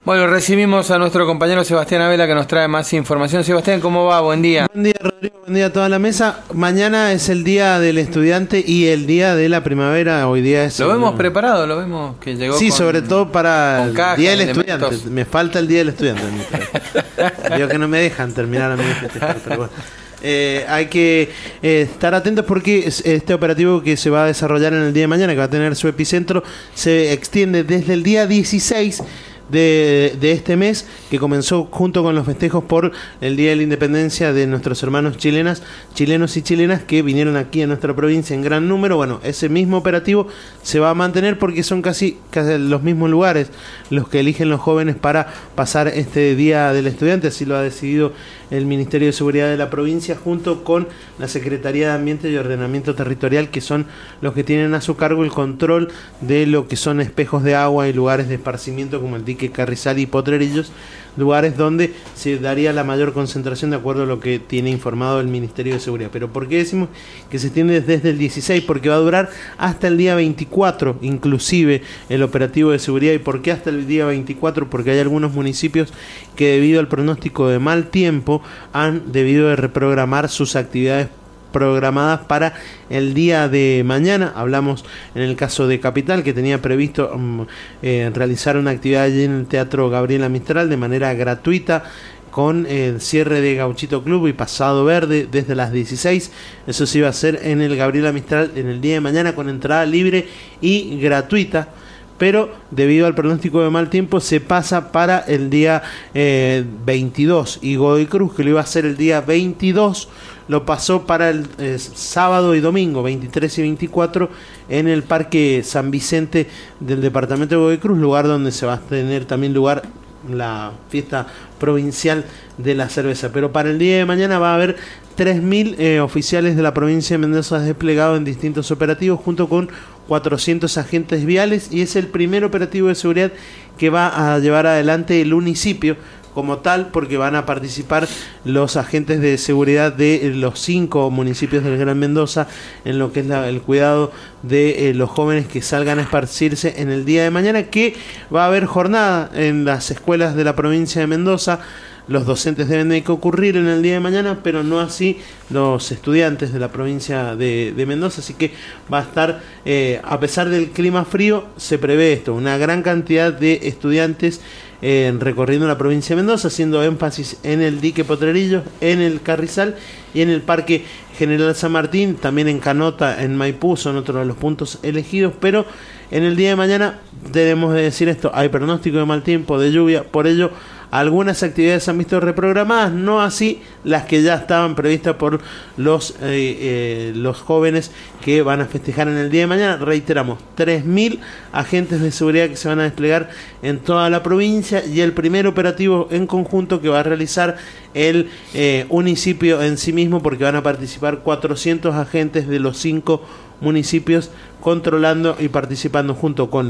Bueno, recibimos a nuestro compañero Sebastián Abela que nos trae más información. Sebastián, ¿cómo va? Buen día. Buen día, Rodrigo. Buen día a toda la mesa. Mañana es el día del estudiante y el día de la primavera. Hoy día es... Lo vemos preparado, lo vemos que llegó. Sí, con, sobre todo para el caja, día del elementos. estudiante. Me falta el día del estudiante. Digo que no me dejan terminar a mí de festejar, pero bueno. Hay que estar atentos porque este operativo que se va a desarrollar en el día de mañana, que va a tener su epicentro, se extiende desde el día 16 de este mes, que comenzó junto con los festejos por el Día de la Independencia de nuestros hermanos chilenos y chilenas que vinieron aquí a nuestra provincia en gran número. Bueno, ese mismo operativo se va a mantener porque son casi los mismos lugares los que eligen los jóvenes para pasar este Día del Estudiante. Así lo ha decidido el Ministerio de Seguridad de la provincia junto con la Secretaría de Ambiente y Ordenamiento Territorial, que son los que tienen a su cargo el control de lo que son espejos de agua y lugares de esparcimiento como el dique Carrizal y Potrerillos, lugares donde se daría la mayor concentración de acuerdo a lo que tiene informado el Ministerio de Seguridad. Pero ¿por qué decimos que se extiende desde el 16? Porque va a durar hasta el día 24 inclusive el operativo de seguridad. ¿Y por qué hasta el día 24? Porque hay algunos municipios que debido al pronóstico de mal tiempo han debido de reprogramar sus actividades programadas para el día de mañana. Hablamos en el caso de Capital, que tenía previsto realizar una actividad allí en el Teatro Gabriela Mistral de manera gratuita, con el cierre de Gauchito Club y Pasado Verde desde las 16. Eso se iba a hacer en el Gabriela Mistral en el día de mañana con entrada libre y gratuita. Pero debido al pronóstico de mal tiempo se pasa para el día 22, y Godoy Cruz, que lo iba a hacer el día 22, lo pasó para el sábado y domingo 23 y 24 en el Parque San Vicente del departamento de Godoy Cruz, lugar donde se va a tener también lugar la fiesta provincial de la cerveza. Pero para el día de mañana va a haber 3.000 oficiales de la provincia de Mendoza desplegados en distintos operativos junto con 400 agentes viales, y es el primer operativo de seguridad que va a llevar adelante el municipio como tal, porque van a participar los agentes de seguridad de los 5 municipios del Gran Mendoza en lo que es el cuidado de los jóvenes que salgan a esparcirse en el día de mañana, que va a haber jornada en las escuelas de la provincia de Mendoza. Los docentes deben de concurrir en el día de mañana, pero no así los estudiantes de la provincia de Mendoza. Así que va a estar, a pesar del clima frío, se prevé esto, una gran cantidad de estudiantes recorriendo la provincia de Mendoza, haciendo énfasis en el dique Potrerillos, en el Carrizal y en el Parque General San Martín. También en Canota, en Maipú, son otros de los puntos elegidos. Pero en el día de mañana debemos de decir esto: hay pronóstico de mal tiempo, de lluvia, por ello algunas actividades se han visto reprogramadas, no así las que ya estaban previstas por los jóvenes que van a festejar en el día de mañana. Reiteramos, 3.000 agentes de seguridad que se van a desplegar en toda la provincia, y el primer operativo en conjunto que va a realizar el municipio en sí mismo, porque van a participar 400 agentes de los 5 municipios controlando y participando junto con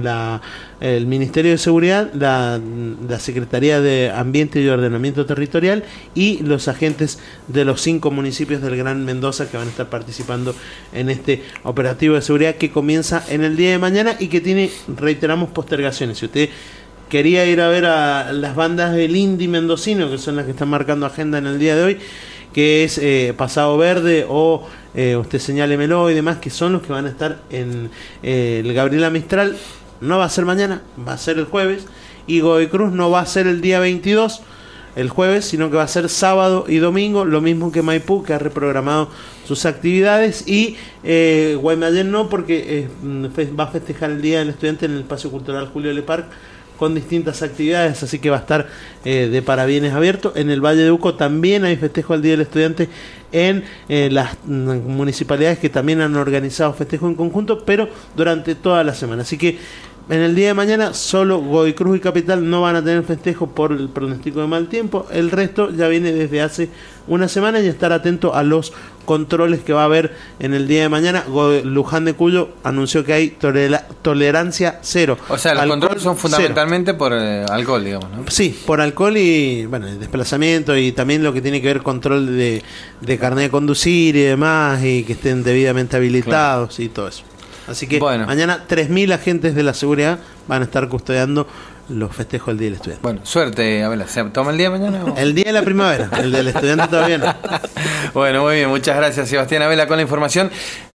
el Ministerio de Seguridad, la Secretaría de Ambiente y Ordenamiento Territorial y los agentes de los 5 municipios del Gran Mendoza, que van a estar participando en este operativo de seguridad que comienza en el día de mañana y que tiene, reiteramos, postergaciones. Si usted quería ir a ver a las bandas del indie mendocino, que son las que están marcando agenda en el día de hoy, que es Pasado Verde o usted señálemelo y demás, que son los que van a estar en el Gabriela Mistral, no va a ser mañana, va a ser el jueves. Y Godoy Cruz no va a ser el día 22, el jueves, sino que va a ser sábado y domingo, lo mismo que Maipú, que ha reprogramado sus actividades. Y Guaymallén no, porque va a festejar el Día del Estudiante en el Espacio Cultural Julio Lepar, con distintas actividades, así que va a estar de parabienes abierto. En el Valle de Uco también hay festejo al Día del Estudiante en las municipalidades que también han organizado festejo en conjunto, pero durante toda la semana. Así que en el día de mañana solo Godoy Cruz y Capital no van a tener festejo por el pronóstico de mal tiempo. El resto ya viene desde hace una semana, y estar atento a los controles que va a haber en el día de mañana. Luján de Cuyo anunció que hay tolerancia cero. O sea, los controles son fundamentalmente cero. Por alcohol, digamos, ¿no? Sí, por alcohol y bueno, el desplazamiento, y también lo que tiene que ver control de carnet de conducir y demás, y que estén debidamente habilitados, claro, y todo eso. Así que bueno, mañana 3.000 agentes de la seguridad van a estar custodiando los festejos del Día del Estudiante. Bueno, suerte, Abela. ¿Se toma el día mañana? ¿O? El Día de la Primavera, el del estudiante todavía no. Bueno, muy bien. Muchas gracias, Sebastián Abela, con la información.